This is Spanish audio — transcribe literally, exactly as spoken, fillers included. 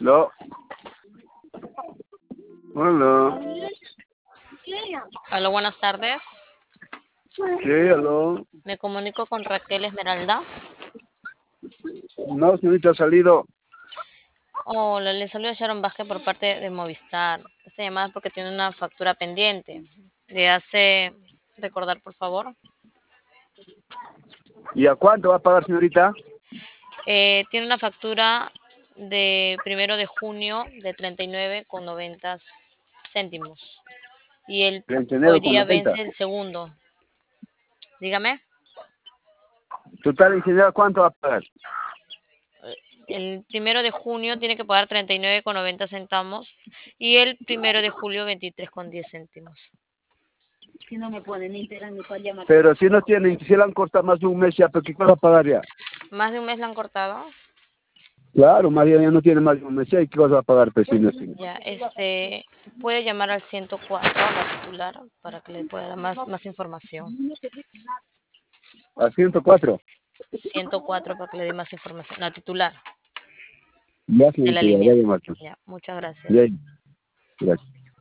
No. Hola. Hola, buenas tardes. Sí, aló. Me comunico con Raquel Esmeralda. No, señorita, ha salido. Hola, le saluda Sharon Vázquez por parte de Movistar. Esta llamada es porque tiene una factura pendiente. ¿Le hace recordar, por favor? ¿Y a cuánto va a pagar, señorita? Eh, tiene una factura de primero de junio de treinta y nueve con noventa céntimos. Y el treinta y nueve hoy con día noventa. vence el segundo. Dígame. Total, ingeniero, ¿cuánto va a pagar? El primero de junio tiene que pagar treinta y nueve con noventa centavos y el primero de julio veintitrés con diez céntimos. Si no me pueden ni enterar ni para llamar. Pero si no tienen, si le han cortado más de un mes ya, ¿pero qué va a pagar ya? ¿Más de un mes la han cortado? Claro, María ya no tiene más de un mes ya, ¿y qué cosa va a pagar, pues, si no tiene? Ya, este, puede llamar al ciento cuatro, a la titular, para que le pueda dar más, más información. ¿A ciento cuatro? ciento cuatro para que le dé más información. La titular Ya, de la señorita, ya, línea. ya, ya, Marta. Ya, muchas gracias. Ya, gracias.